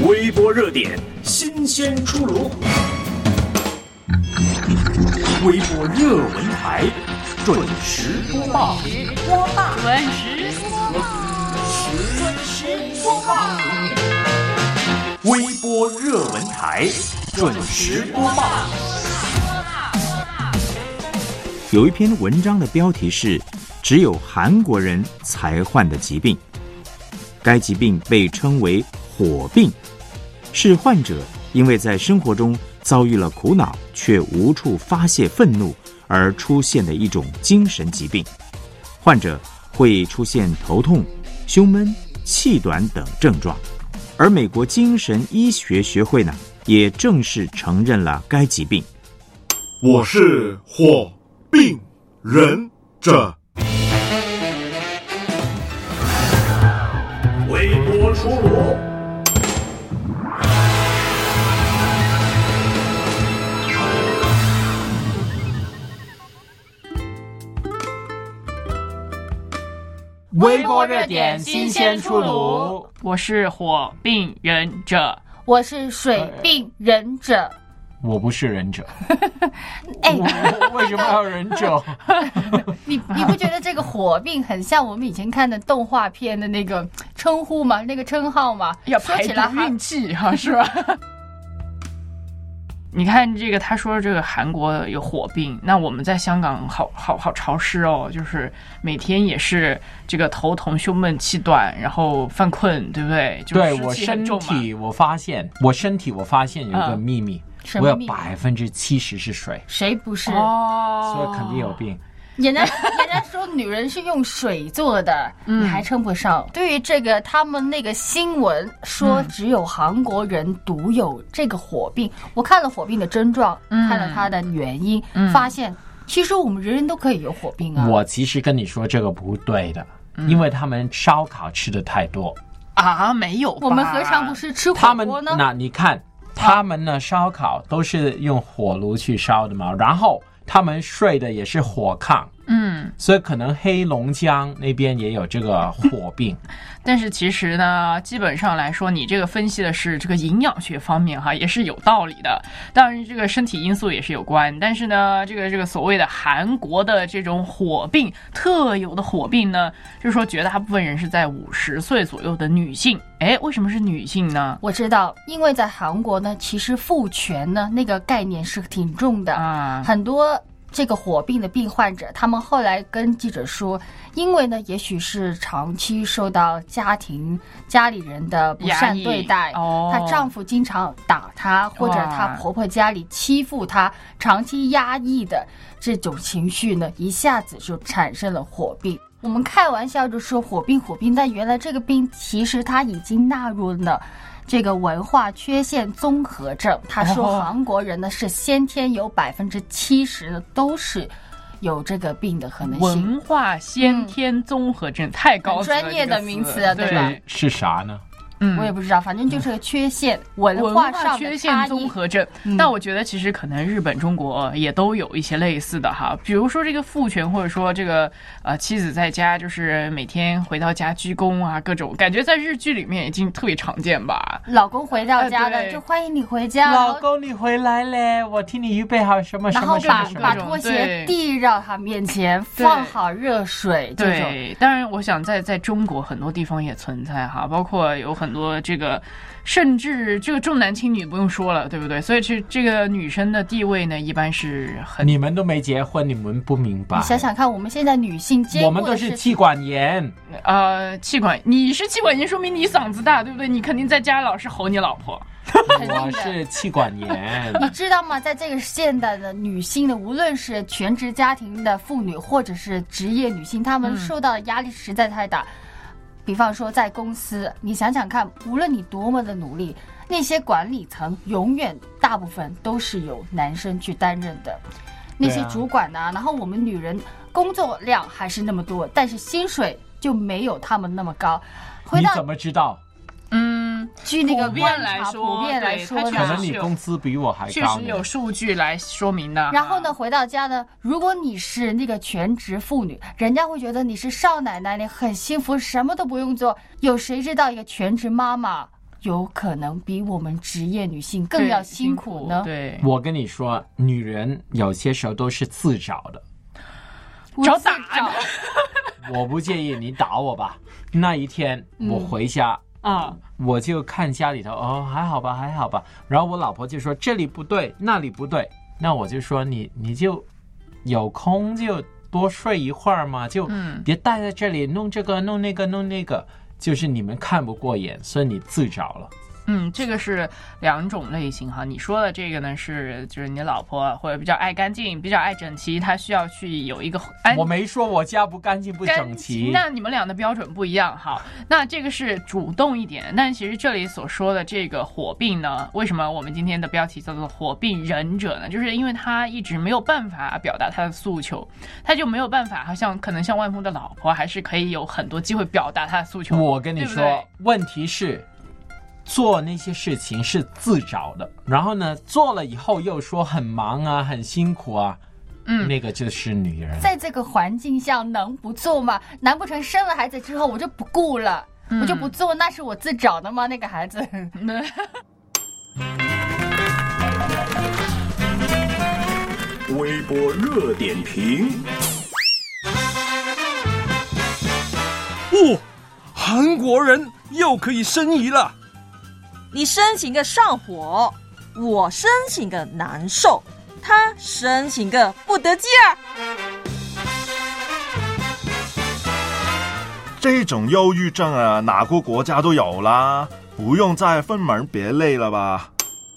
微博热点新鲜出炉，微博热文台准时播报。微博热文台准时播报。有一篇文章的标题是“只有韩国人才患的疾病”，该疾病被称为火病，是患者因为在生活中遭遇了苦恼，却无处发泄愤怒而出现的一种精神疾病。患者会出现头痛、胸闷、气短等症状，而美国精神医学学会呢，也正式承认了该疾病。 我是火病忍者。 微波出炉。 微波热点新鲜出炉， 我是火病忍者， 我是水病忍者。 我不是忍者。 为什么要忍者？ 你不觉得这个火病很像我们以前看的动画片的那个称呼吗？那个称号吗？ 要排毒运气哈，是吧？你看这个，他说这个韩国有火病，那我们在香港好潮湿哦，就是每天也是这个头痛、胸闷、气短，然后犯困，对不对？ 对，我身体我发现有一个秘密，我有70%是水。 谁不是？ 所以肯定有病。 人家说女人是用水做的，你还称不上。对于这个，他们那个新闻说只有韩国人独有这个火病，我看了火病的症状，看了它的原因，发现其实我们人人都可以有火病啊。 我其实跟你说这个不对的，因为他们烧烤吃的太多啊，没有吧？ 我们何尝不是吃火锅呢？ 那你看他们呢，烧烤都是用火炉去烧的嘛，然后他们睡的也是火炕，所以可能黑龙江那边也有这个火病。 但是其实呢，基本上来说，你这个分析的是这个营养学方面哈，也是有道理的。当然，这个身体因素也是有关。但是呢，这个所谓的韩国的这种火病特有的火病呢，就是说绝大部分人是在50岁左右的女性。为什么是女性呢？ 我知道，因为在韩国呢，其实父权呢那个概念是挺重的啊，很多这个火病的病患者，他们后来跟记者说，因为呢，也许是长期受到家里人的不善对待，她丈夫经常打她，或者她婆婆家里欺负她，长期压抑的这种情绪呢，一下子就产生了火病。我们开玩笑就说火病，但原来这个病其实它已经纳入了这个文化缺陷综合症。他说韩国人呢是先天有70%的都是有这个病的可能性。 文化先天综合症太高级了， 专业的名词啊，对吧？ 是啥呢？ 我也不知道，反正就是个缺陷，文化上的缺陷综合症。但我觉得其实可能日本、中国也都有一些类似的哈，比如说这个父权，或者说这个妻子在家就是每天回到家鞠躬啊，各种感觉在日剧里面已经特别常见吧。 老公回到家了，就欢迎你回家， 老公你回来嘞，我替你预备好什么什么什么， 然后把拖鞋递到他面前，放好热水。 对，当然我想在中国很多地方也存在哈，包括有很多这个，甚至这个重男轻女不用说了，对不对？所以这个女生的地位呢，一般是很…… 你们都没结婚，你们不明白。 你想想看，我们现在女性我们都是气管炎， 气管，你是气管炎，说明你嗓子大，对不对？你肯定在家老是吼你老婆。 我是气管炎。 你知道吗？在这个现代的女性的，无论是全职家庭的妇女，或者是职业女性，她们受到的压力实在太大。比方说在公司，你想想看，无论你多么的努力，那些管理层永远大部分都是由男生去担任的，那些主管啊，然后我们女人工作量还是那么多，但是薪水就没有他们那么高。 你怎么知道？ 据那个普遍来说， 可能你工资比我还高， 确实有数据来说明的。 然后呢，回到家呢，如果你是那个全职妇女，人家会觉得你是少奶奶，你很幸福，什么都不用做。有谁知道一个全职妈妈有可能比我们职业女性更要辛苦呢？ 对， 我跟你说，女人有些时候都是自找的。 找打我不介意你打我吧。那一天我回家我就看家里头，还好吧还好吧。然后我老婆就说这里不对那里不对，那我就说你就有空就多睡一会儿嘛，就别待在这里弄这个弄那个弄那个，就是你们看不过眼，所以你自找了。 这个是两种类型哈。你说的这个呢就是你老婆或者比较爱干净比较爱整齐，她需要去有一个我没说我家不干净不整齐， 那你们俩的标准不一样哈。那这个是主动一点，但其实这里所说的这个火并呢，为什么我们今天的标题叫做火并忍者呢？就是因为他一直没有办法表达他的诉求，他就没有办法，好像可能像万峰的老婆还是可以有很多机会表达他的诉求。 我跟你说，对对，问题是做那些事情是自找的，然后呢做了以后又说很忙啊很辛苦啊，那个就是女人。 在这个环境下能不做吗？难不成生了孩子之后我就不顾了，我就不做，那是我自找的吗？那个孩子微博热点评。韩国人又可以申遗了。 你申请个上火，我申请个难受，他申请个不得劲儿。 这种忧郁症啊，哪个国家都有啦，不用再分门别类了吧？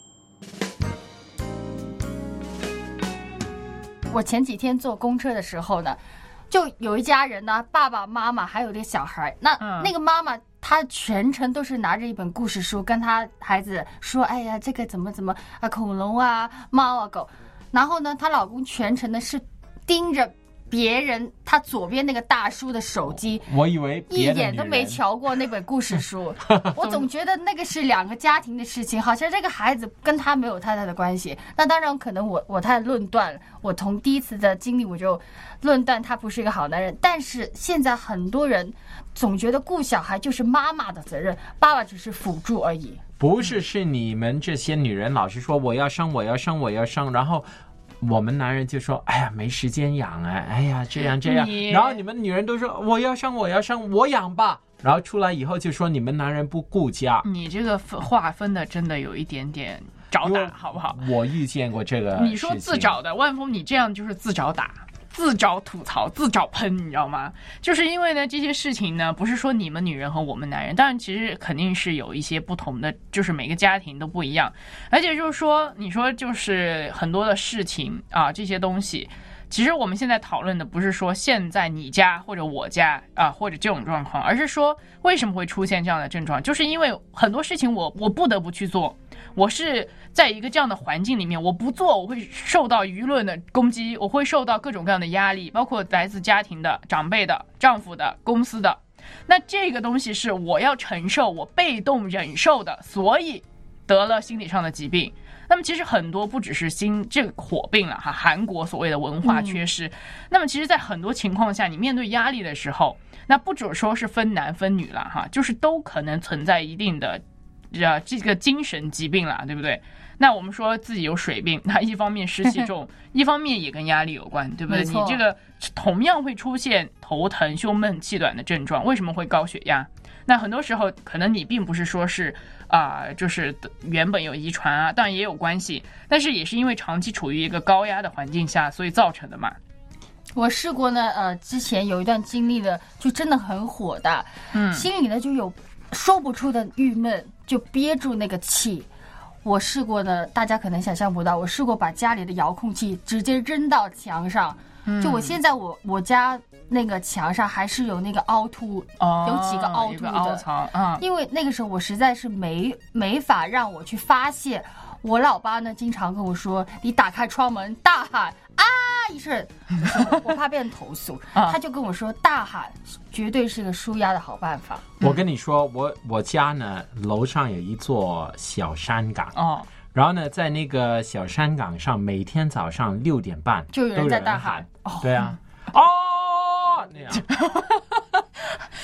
我前几天坐公车的时候呢，就有一家人呢，爸爸妈妈还有这个小孩，那个妈妈她全程都是拿着一本故事书跟她孩子说，哎呀这个怎么啊，恐龙啊猫啊狗，然后呢她老公全程的是盯着别人他左边那个大叔的手机， 我以为一眼都没瞧过那本故事书我总觉得那个是两个家庭的事情，好像这个孩子跟他没有太大的关系。那当然可能我太论断，我从第一次的经历我就论断他不是一个好男人。但是现在很多人总觉得顾小孩就是妈妈的责任，爸爸只是辅助而已。 不是，是你们这些女人老是说我要生我要生我要生，然后我们男人就说哎呀没时间养啊，哎呀这样，然后你们女人都说我要生我要生我养吧，然后出来以后就说你们男人不顾家。 你这个划分的真的有一点点找打好不好？ 我遇见过这个事情。 你说自找的，万峰你这样就是自找打，自找吐槽，自找喷，你知道吗？就是因为呢这些事情呢不是说你们女人和我们男人，当然其实肯定是有一些不同的，就是每个家庭都不一样。而且就是说你说就是很多的事情啊，这些东西其实我们现在讨论的不是说现在你家或者我家啊或者这种状况，而是说为什么会出现这样的症状，就是因为很多事情我不得不去做，我是在一个这样的环境里面，我不做我会受到舆论的攻击，我会受到各种各样的压力，包括来自家庭的、长辈的、丈夫的、公司的。那这个东西是我要承受，我被动忍受的，所以得了心理上的疾病。那么其实很多不只是这个火并了哈，韩国所谓的文化缺失。那么其实在很多情况下，你面对压力的时候，那不只说是分男分女了哈，就是都可能存在一定的这个精神疾病了，对不对？那我们说自己有水病，那一方面湿气重一方面也跟压力有关，对不对？你这个同样会出现头疼、胸闷、气短的症状。为什么会高血压？那很多时候可能你并不是说是就是原本有遗传啊，当然也有关系，但是也是因为长期处于一个高压的环境下所以造成的嘛。 我试过呢，之前有一段经历的就真的很火的，心里呢就有说不出的郁闷，就憋住那个气。我试过呢，大家可能想象不到，我试过把家里的遥控器直接扔到墙上，就我现在我家那个墙上还是有那个凹凸，有几个凹凸的凹槽， 因为那个时候我实在是没法让我去发泄。我老爸呢经常跟我说，你打开窗门大喊啊一声，我怕被人投诉他就跟我说大喊绝对是个抒压的好办法。 我跟你说，我家呢楼上有一座小山岗然后呢在那个小山岗上每天早上6点半就有人在大喊对啊那样当然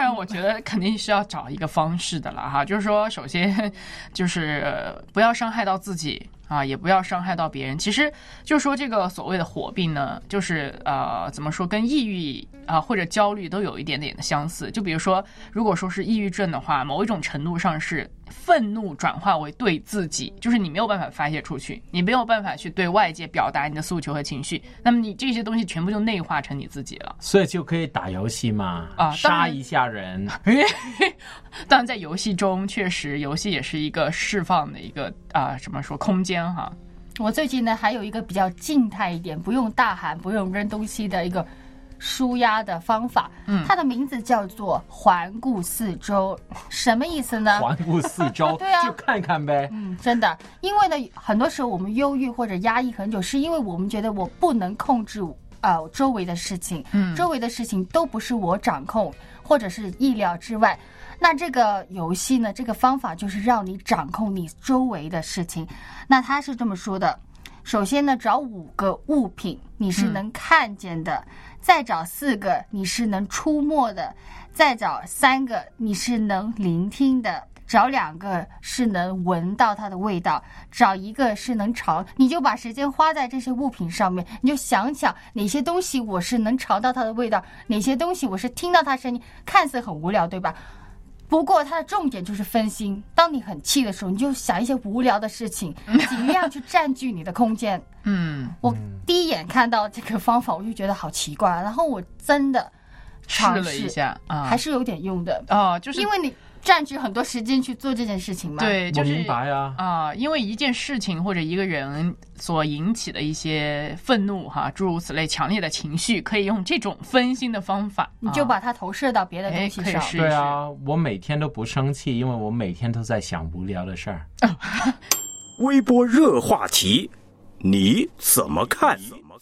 然我觉得肯定是要找一个方式的了哈，就是说首先就是不要伤害到自己啊，也不要伤害到别人。其实就是说这个所谓的火病呢，就是怎么说，跟抑郁或者焦虑都有一点点的相似。就比如说，如果说是抑郁症的话，某一种程度上是愤怒转化为对自己，就是你没有办法发泄出去，你没有办法去对外界表达你的诉求和情绪，那么你这些东西全部就内化成你自己了。 所以就可以打游戏嘛，杀一下人。 当然在游戏中确实游戏也是一个释放的一个怎么说空间哈。 我最近呢还有一个比较静态一点，不用大喊不用扔东西的一个舒压的方法，它的名字叫做环顾四周。什么意思呢？ 环顾四周对啊， 就看看呗。 真的，因为呢很多时候我们忧郁或者压抑很久，是因为我们觉得我不能控制周围的事情，周围的事情都不是我掌控或者是意料之外。那这个游戏呢，这个方法就是让你掌控你周围的事情。那他是这么说的，首先呢，找5个物品你是能看见的，再找4个你是能触摸的，再找3个你是能聆听的，找2个是能闻到它的味道，找1个是能尝。你就把时间花在这些物品上面，你就想想哪些东西我是能尝到它的味道，哪些东西我是听到它声音。看似很无聊，对吧？不过它的重点就是分心。当你很气的时候，你就想一些无聊的事情，尽量去占据你的空间。我第一眼看到这个方法，我就觉得好奇怪，然后我真的尝试了一下， 还是有点用的就是因为你占据很多时间去做这件事情嘛。 对，就是我明白因为一件事情或者一个人所引起的一些愤怒诸如此类强烈的情绪，可以用这种分心的方法， 你就把它投射到别的东西上。 对啊，我每天都不生气，因为我每天都在想无聊的事儿。 微波热话题，你怎么看？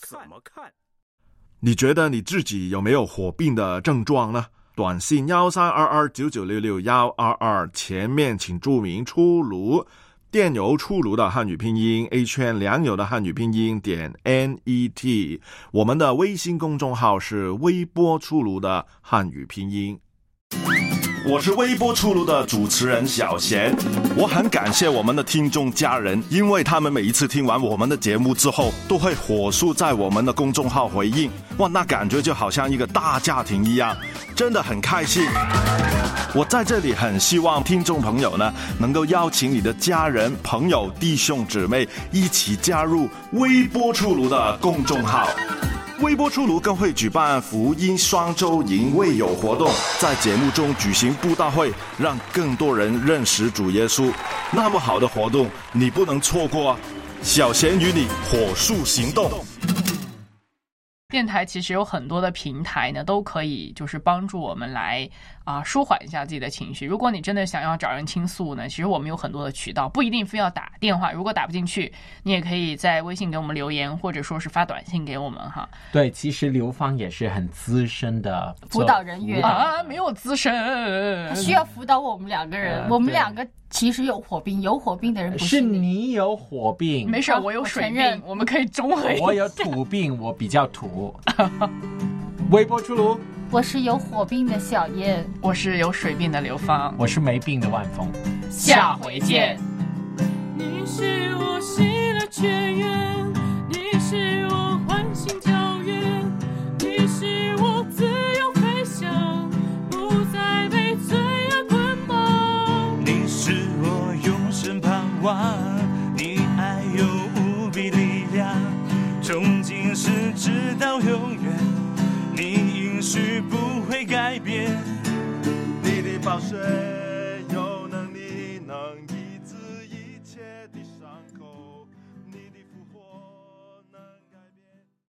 你觉得你自己有没有火病的症状呢？短信132299661122前面请注明出炉，电邮出炉的汉语拼音 A 圈良友的汉语拼音点 NET， 我们的微信公众号是微波出炉的汉语拼音。我是微波出炉的主持人小贤，我很感谢我们的听众家人，因为他们每一次听完我们的节目之后，都会火速在我们的公众号回应，哇，那感觉就好像一个大家庭一样，真的很开心。我在这里很希望听众朋友呢，能够邀请你的家人、朋友、弟兄姊妹一起加入微波出炉的公众号。微波出炉更会举办福音双周营卫友活动，在节目中举行布道会，让更多人认识主耶稣。那么好的活动，你不能错过啊！小贤与你火速行动。 电台其实有很多的平台呢，都可以就是帮助我们来舒缓一下自己的情绪。如果你真的想要找人倾诉呢，其实我们有很多的渠道，不一定非要打电话，如果打不进去，你也可以在微信给我们留言，或者说是发短信给我们哈。 对，其实刘芳也是很资深的辅导人员没有资深， 需要辅导我们2个人，我们2个其实有火病，有火病的人不是你有火病， 没事，我有水病，我们可以综合一下。 我有土病，我比较土。微波出炉， 我是有火病的小燕， 我是有水病的刘芳， 我是没病的万峰。 下回见。 你是我喜乐泉源，你是我欢欣跳跃，你是我自由飞翔，不再被罪恶捆绑。 你是我永生盼望，你爱有无比力量，从今世直到永远，你应许不会改变， 你的宝血